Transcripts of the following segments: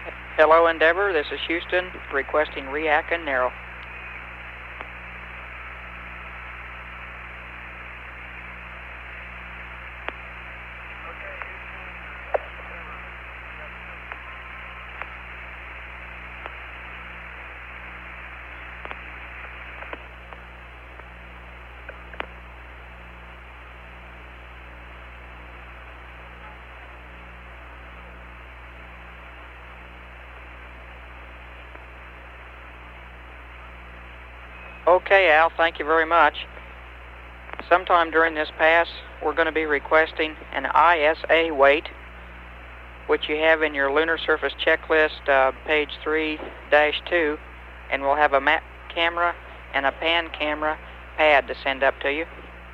Hello, Endeavor. This is Houston requesting REAC and narrow. Okay, Al, thank you very much. Sometime during this pass, we're going to be requesting an ISA weight, which you have in your lunar surface checklist, page 3-2, and we'll have a map camera and a pan camera pad to send up to you.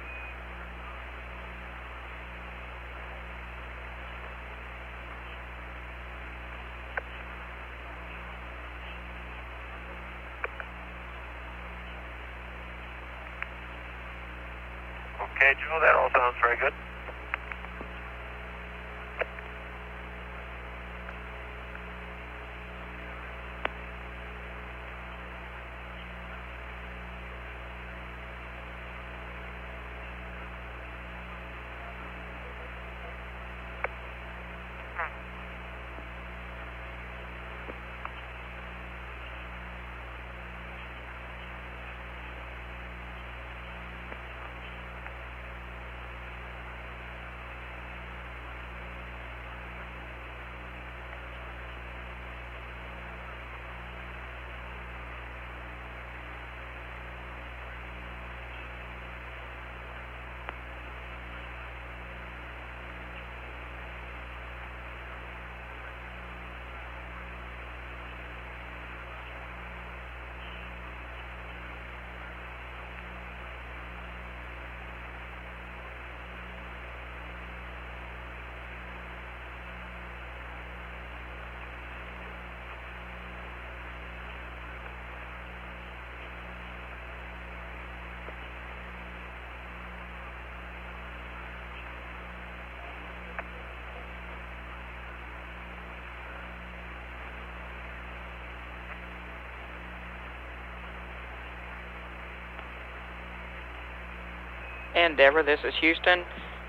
Okay, Joe, that all sounds very good. Endeavor, this is Houston.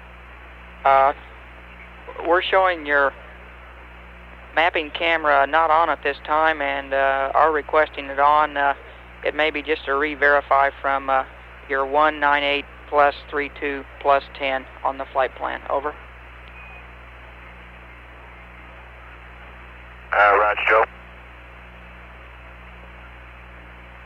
We're showing your mapping camera not on at this time and are requesting it on. It may be just to re-verify from your 198 plus 32 plus 10 on the flight plan. Over. Roger, Joe.